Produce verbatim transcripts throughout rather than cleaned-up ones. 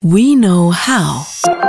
We Know How.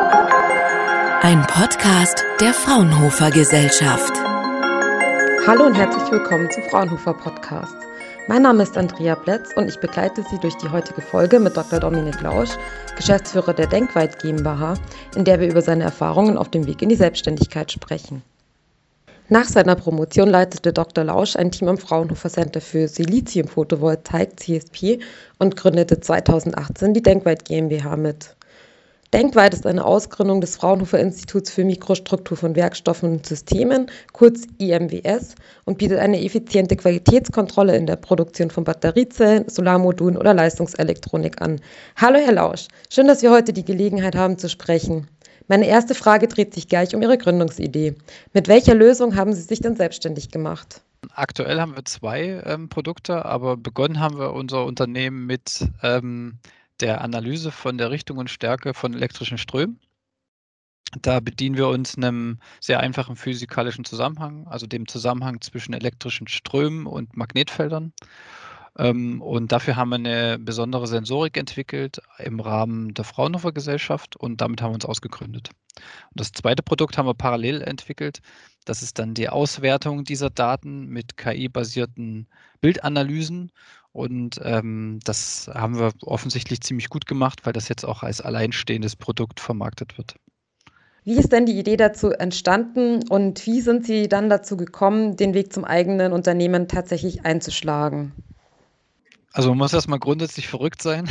Ein Podcast der Fraunhofer Gesellschaft. Hallo und herzlich willkommen zum Fraunhofer Podcast. Mein Name ist Andrea Plätz und ich begleite Sie durch die heutige Folge mit Doktor Dominik Lausch, Geschäftsführer der Denkweit GmbH, in der wir über seine Erfahrungen auf dem Weg in die Selbstständigkeit sprechen. Nach seiner Promotion leitete Doktor Lausch ein Team am Fraunhofer Center für Silizium-Photovoltaik C S P und gründete zweitausendachtzehn die Denkweit GmbH mit. Denkweit ist eine Ausgründung des Fraunhofer Instituts für Mikrostruktur von Werkstoffen und Systemen, kurz I M W S, und bietet eine effiziente Qualitätskontrolle in der Produktion von Batteriezellen, Solarmodulen oder Leistungselektronik an. Hallo Herr Lausch, schön, dass wir heute die Gelegenheit haben zu sprechen. Meine erste Frage dreht sich gleich um Ihre Gründungsidee. Mit welcher Lösung haben Sie sich denn selbstständig gemacht? Aktuell haben wir zwei ähm, Produkte, aber begonnen haben wir unser Unternehmen mit ähm, der Analyse von der Richtung und Stärke von elektrischen Strömen. Da bedienen wir uns einem sehr einfachen physikalischen Zusammenhang, also dem Zusammenhang zwischen elektrischen Strömen und Magnetfeldern. Ähm, und dafür haben wir eine besondere Sensorik entwickelt im Rahmen der Fraunhofer Gesellschaft und damit haben wir uns ausgegründet. Und das zweite Produkt haben wir parallel entwickelt. Das ist dann die Auswertung dieser Daten mit K I-basierten Bildanalysen. Und ähm, das haben wir offensichtlich ziemlich gut gemacht, weil das jetzt auch als alleinstehendes Produkt vermarktet wird. Wie ist denn die Idee dazu entstanden und wie sind Sie dann dazu gekommen, den Weg zum eigenen Unternehmen tatsächlich einzuschlagen? Also man muss erstmal grundsätzlich verrückt sein.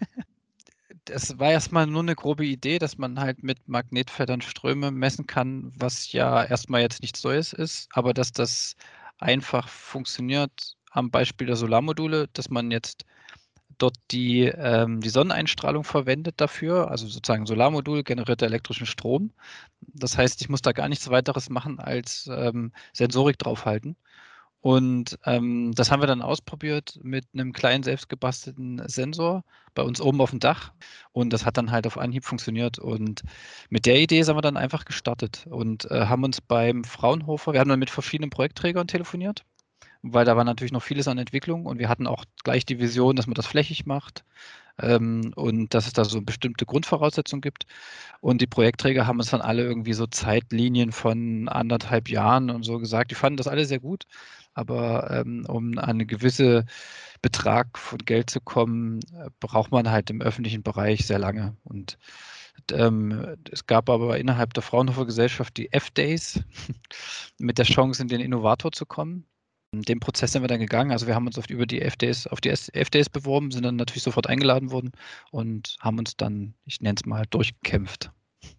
Es war erstmal nur eine grobe Idee, dass man halt mit Magnetfeldern Ströme messen kann, was ja erstmal jetzt nichts Neues ist, aber dass das einfach funktioniert am Beispiel der Solarmodule, dass man jetzt dort die, ähm, die Sonneneinstrahlung verwendet dafür, also sozusagen Solarmodul generiert elektrischen Strom. Das heißt, ich muss da gar nichts weiteres machen als ähm, Sensorik draufhalten. Und ähm, das haben wir dann ausprobiert mit einem kleinen selbstgebastelten Sensor bei uns oben auf dem Dach. Und das hat dann halt auf Anhieb funktioniert. Und mit der Idee sind wir dann einfach gestartet und äh, haben uns beim Fraunhofer, wir haben dann mit verschiedenen Projektträgern telefoniert, weil da war natürlich noch vieles an Entwicklung und wir hatten auch gleich die Vision, dass man das flächig macht ähm, und dass es da so bestimmte Grundvoraussetzungen gibt. Und die Projektträger haben uns dann alle irgendwie so Zeitlinien von anderthalb Jahren und so gesagt. Die fanden das alle sehr gut, aber ähm, um an einen gewissen Betrag von Geld zu kommen, äh, braucht man halt im öffentlichen Bereich sehr lange. Und ähm, es gab aber innerhalb der Fraunhofer Gesellschaft die F-Days mit der Chance, in den Innovator zu kommen. In dem Prozess sind wir dann gegangen. Also wir haben uns auf, über die F-Days, auf die F-Days beworben, sind dann natürlich sofort eingeladen worden und haben uns dann, ich nenne es mal, durchgekämpft.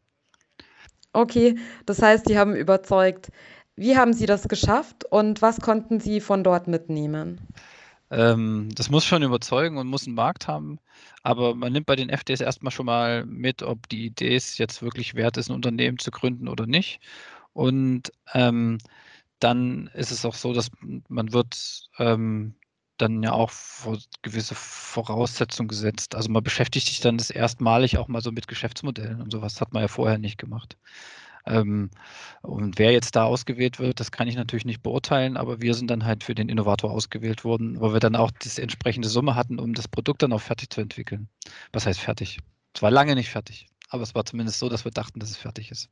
Okay, das heißt, Sie haben überzeugt. Wie haben Sie das geschafft und was konnten Sie von dort mitnehmen? Ähm, das muss schon überzeugen und muss einen Markt haben, aber man nimmt bei den F Ds erstmal schon mal mit, ob die Idee es jetzt wirklich wert ist, ein Unternehmen zu gründen oder nicht. Und ähm, dann ist es auch so, dass man wird ähm, dann ja auch vor gewisse Voraussetzungen gesetzt. Also man beschäftigt sich dann das erstmalig auch mal so mit Geschäftsmodellen und sowas hat man ja vorher nicht gemacht. Ähm, und wer jetzt da ausgewählt wird, das kann ich natürlich nicht beurteilen, aber wir sind dann halt für den Innovator ausgewählt worden, weil wir dann auch die entsprechende Summe hatten, um das Produkt dann auch fertig zu entwickeln. Was heißt fertig? Es war lange nicht fertig, aber es war zumindest so, dass wir dachten, dass es fertig ist.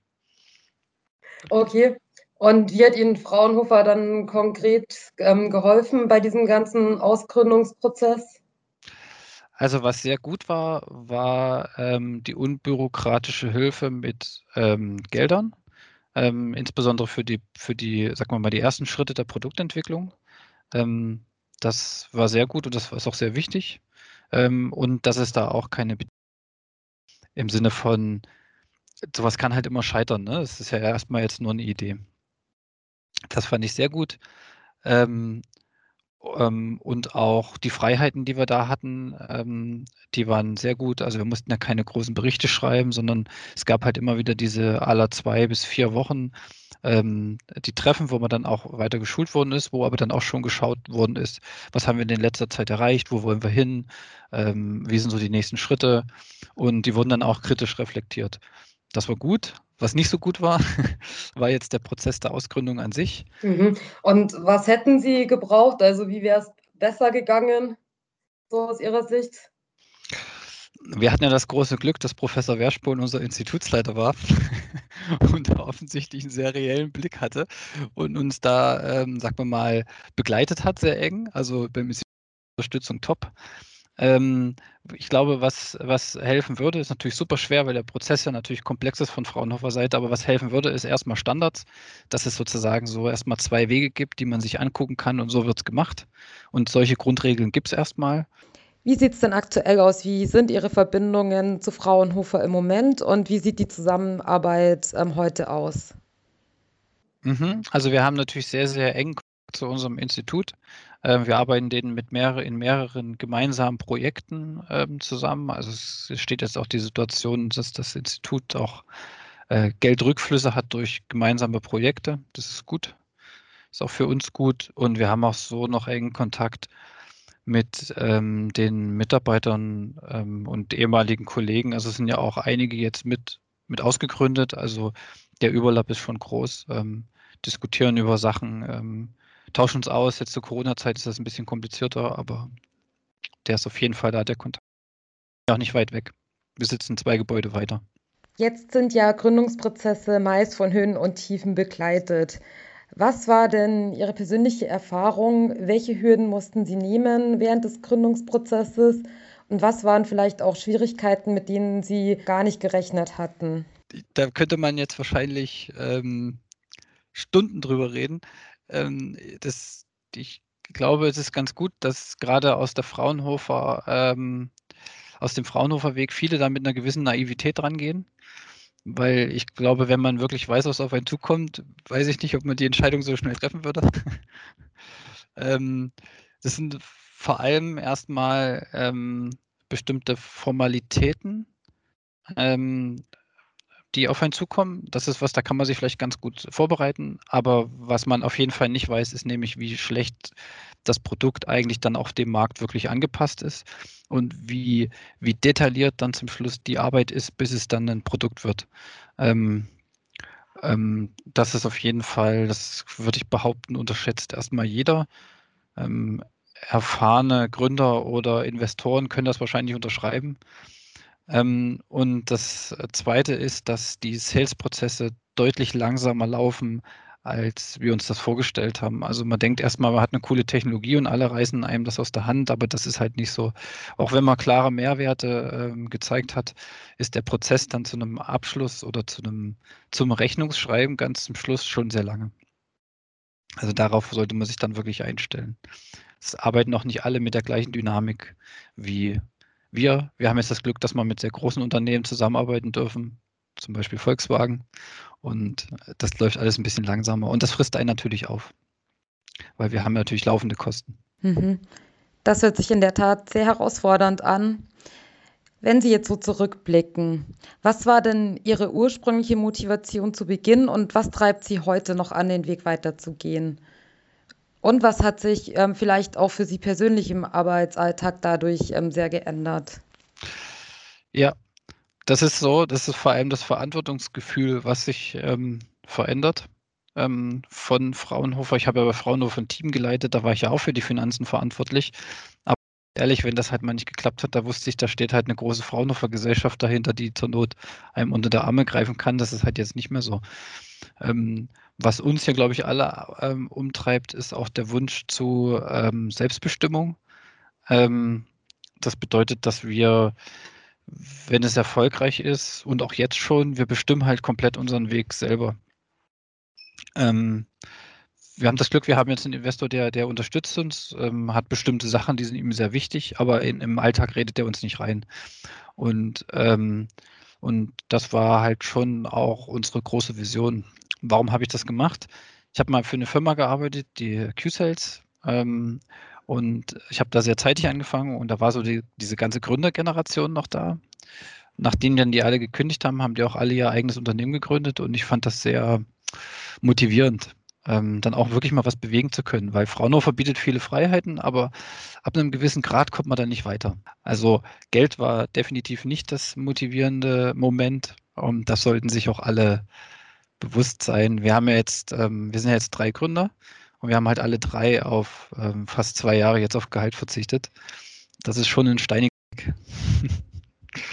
Okay, und wie hat Ihnen Fraunhofer dann konkret ähm, geholfen bei diesem ganzen Ausgründungsprozess? Also was sehr gut war, war ähm, die unbürokratische Hilfe mit ähm, Geldern, ähm, insbesondere für die, für die, sagen wir mal, die ersten Schritte der Produktentwicklung. Ähm, das war sehr gut und das ist auch sehr wichtig. Ähm, und dass es da auch keine, im Sinne von, sowas kann halt immer scheitern, ne? Es ist ja erstmal jetzt nur eine Idee. Das fand ich sehr gut. Ähm, ähm, und auch die Freiheiten, die wir da hatten, ähm, die waren sehr gut. Also wir mussten ja keine großen Berichte schreiben, sondern es gab halt immer wieder diese aller zwei bis vier Wochen ähm, die Treffen, wo man dann auch weiter geschult worden ist, wo aber dann auch schon geschaut worden ist, was haben wir denn in letzter Zeit erreicht, wo wollen wir hin, ähm, wie sind so die nächsten Schritte und die wurden dann auch kritisch reflektiert. Das war gut. Was nicht so gut war, war jetzt der Prozess der Ausgründung an sich. Mhm. Und was hätten Sie gebraucht? Also wie wäre es besser gegangen, so aus Ihrer Sicht? Wir hatten ja das große Glück, dass Professor Werschbohn unser Institutsleiter war und da offensichtlich einen sehr reellen Blick hatte und uns da, ähm, sagen wir mal, begleitet hat, sehr eng. Also beim Institut Unterstützung top. Ähm, ich glaube, was, was helfen würde, ist natürlich super schwer, weil der Prozess ja natürlich komplex ist von Fraunhofer Seite, aber was helfen würde, ist erstmal Standards, dass es sozusagen so erstmal zwei Wege gibt, die man sich angucken kann und so wird es gemacht. Und solche Grundregeln gibt es erstmal. Wie sieht es denn aktuell aus? Wie sind Ihre Verbindungen zu Fraunhofer im Moment und wie sieht die Zusammenarbeit ähm, heute aus? Mhm. Also wir haben natürlich sehr, sehr eng zu unserem Institut. Ähm, wir arbeiten denen mit mehrere, in mehreren gemeinsamen Projekten ähm, zusammen. Also es steht jetzt auch die Situation, dass das Institut auch äh, Geldrückflüsse hat durch gemeinsame Projekte. Das ist gut. Ist auch für uns gut. Und wir haben auch so noch engen Kontakt mit ähm, den Mitarbeitern ähm, und ehemaligen Kollegen. Also es sind ja auch einige jetzt mit, mit ausgegründet. Also der Überlapp ist schon groß. Ähm, diskutieren über Sachen, ähm, tauschen uns aus. Jetzt zur Corona-Zeit ist das ein bisschen komplizierter, aber der ist auf jeden Fall da, der Kontakt. Auch nicht weit weg. Wir sitzen zwei Gebäude weiter. Jetzt sind ja Gründungsprozesse meist von Höhen und Tiefen begleitet. Was war denn Ihre persönliche Erfahrung? Welche Hürden mussten Sie nehmen während des Gründungsprozesses? Und was waren vielleicht auch Schwierigkeiten, mit denen Sie gar nicht gerechnet hatten? Da könnte man jetzt wahrscheinlich ähm, Stunden drüber reden. Ähm, das, ich glaube, es ist ganz gut, dass gerade aus der Fraunhofer, ähm, aus dem Fraunhofer Weg viele da mit einer gewissen Naivität rangehen. Weil ich glaube, wenn man wirklich weiß, was auf einen zukommt, weiß ich nicht, ob man die Entscheidung so schnell treffen würde. ähm, das sind vor allem erstmal ähm, bestimmte Formalitäten, ähm, die auf einen zukommen. Das ist was, da kann man sich vielleicht ganz gut vorbereiten. Aber was man auf jeden Fall nicht weiß, ist nämlich, wie schlecht das Produkt eigentlich dann auf dem Markt wirklich angepasst ist und wie, wie detailliert dann zum Schluss die Arbeit ist, bis es dann ein Produkt wird. Ähm, ähm, das ist auf jeden Fall, das würde ich behaupten, unterschätzt erstmal jeder. Ähm, erfahrene Gründer oder Investoren können das wahrscheinlich unterschreiben. Ähm, und das Zweite ist, dass die Sales-Prozesse deutlich langsamer laufen, als wir uns das vorgestellt haben. Also man denkt erstmal, man hat eine coole Technologie und alle reißen einem das aus der Hand, aber das ist halt nicht so. Auch wenn man klare Mehrwerte ähm, gezeigt hat, ist der Prozess dann zu einem Abschluss oder zu einem zum Rechnungsschreiben ganz zum Schluss schon sehr lange. Also darauf sollte man sich dann wirklich einstellen. Es arbeiten auch nicht alle mit der gleichen Dynamik wie wir. Wir haben jetzt das Glück, dass wir mit sehr großen Unternehmen zusammenarbeiten dürfen, zum Beispiel Volkswagen. Und das läuft alles ein bisschen langsamer. Und das frisst einen natürlich auf, weil wir haben natürlich laufende Kosten. Mhm. Das hört sich in der Tat sehr herausfordernd an. Wenn Sie jetzt so zurückblicken, was war denn Ihre ursprüngliche Motivation zu Beginn und was treibt Sie heute noch an, den Weg weiterzugehen? Und was hat sich ähm, vielleicht auch für Sie persönlich im Arbeitsalltag dadurch ähm, sehr geändert? Ja, das ist so. Das ist vor allem das Verantwortungsgefühl, was sich ähm, verändert ähm, von Fraunhofer. Ich habe ja bei Fraunhofer ein Team geleitet, da war ich ja auch für die Finanzen verantwortlich. Aber ehrlich, wenn das halt mal nicht geklappt hat, da wusste ich, da steht halt eine große Fraunhofer Gesellschaft dahinter, die zur Not einem unter der Arme greifen kann. Das ist halt jetzt nicht mehr so. Ähm, was uns hier, glaube ich, alle ähm, umtreibt, ist auch der Wunsch zu ähm, Selbstbestimmung. Ähm, das bedeutet, dass wir, wenn es erfolgreich ist und auch jetzt schon, wir bestimmen halt komplett unseren Weg selber. Ähm, wir haben das Glück, wir haben jetzt einen Investor, der, der unterstützt uns, ähm, hat bestimmte Sachen, die sind ihm sehr wichtig, aber in, im Alltag redet er uns nicht rein. Und, ähm, und das war halt schon auch unsere große Vision. Warum habe ich das gemacht? Ich habe mal für eine Firma gearbeitet, die Q-Sales. Ähm, und ich habe da sehr zeitig angefangen und da war so die, diese ganze Gründergeneration noch da. Nachdem dann die alle gekündigt haben, haben die auch alle ihr eigenes Unternehmen gegründet und ich fand das sehr motivierend, ähm, dann auch wirklich mal was bewegen zu können, weil Fraunhofer bietet viele Freiheiten, aber ab einem gewissen Grad kommt man dann nicht weiter. Also Geld war definitiv nicht das motivierende Moment und das sollten sich auch alle bewusst sein. Wir haben ja jetzt, ähm, wir sind ja jetzt drei Gründer und wir haben halt alle drei auf ähm, fast zwei Jahre jetzt auf Gehalt verzichtet. Das ist schon ein steiniger Weg.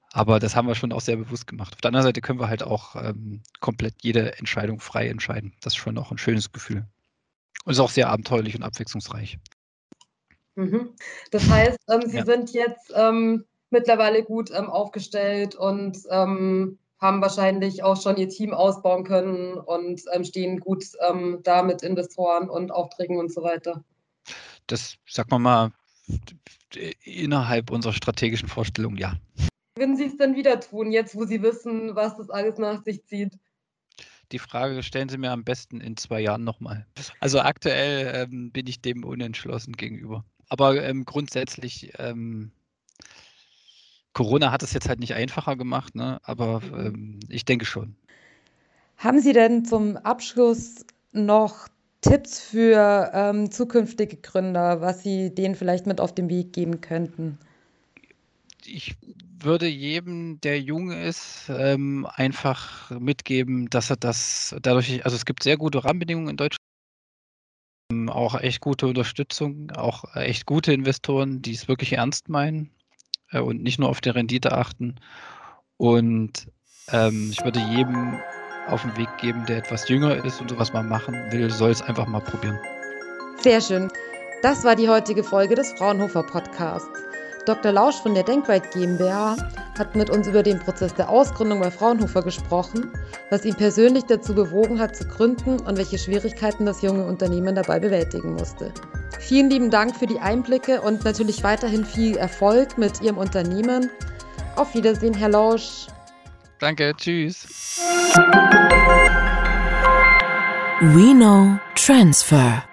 Aber das haben wir schon auch sehr bewusst gemacht. Auf der anderen Seite können wir halt auch ähm, komplett jede Entscheidung frei entscheiden. Das ist schon auch ein schönes Gefühl. Und ist auch sehr abenteuerlich und abwechslungsreich. Mhm. Das heißt, ähm, Sie Ja. sind jetzt ähm, mittlerweile gut ähm, aufgestellt und ähm, haben wahrscheinlich auch schon Ihr Team ausbauen können und ähm, stehen gut ähm, da mit Investoren und Aufträgen und so weiter. Das, sag mal mal, innerhalb unserer strategischen Vorstellung, ja. Würden Sie es denn wieder tun, jetzt wo Sie wissen, was das alles nach sich zieht? Die Frage stellen Sie mir am besten in zwei Jahren nochmal. Also aktuell ähm, bin ich dem unentschlossen gegenüber. Aber ähm, grundsätzlich, ähm, Corona hat es jetzt halt nicht einfacher gemacht, ne? Aber ähm, ich denke schon. Haben Sie denn zum Abschluss noch Tipps für ähm, zukünftige Gründer, was Sie denen vielleicht mit auf den Weg geben könnten? Ich würde jedem, der jung ist, ähm, einfach mitgeben, dass er das dadurch, also es gibt sehr gute Rahmenbedingungen in Deutschland, ähm, auch echt gute Unterstützung, auch echt gute Investoren, die es wirklich ernst meinen äh, und nicht nur auf die Rendite achten. Und ähm, ich würde jedem auf den Weg geben, der etwas jünger ist und sowas mal machen will, soll es einfach mal probieren. Sehr schön. Das war die heutige Folge des Fraunhofer Podcasts. Doktor Lausch von der Denkweit GmbH hat mit uns über den Prozess der Ausgründung bei Fraunhofer gesprochen, was ihn persönlich dazu bewogen hat zu gründen und welche Schwierigkeiten das junge Unternehmen dabei bewältigen musste. Vielen lieben Dank für die Einblicke und natürlich weiterhin viel Erfolg mit Ihrem Unternehmen. Auf Wiedersehen, Herr Lausch. Danke, tschüss. We know transfer.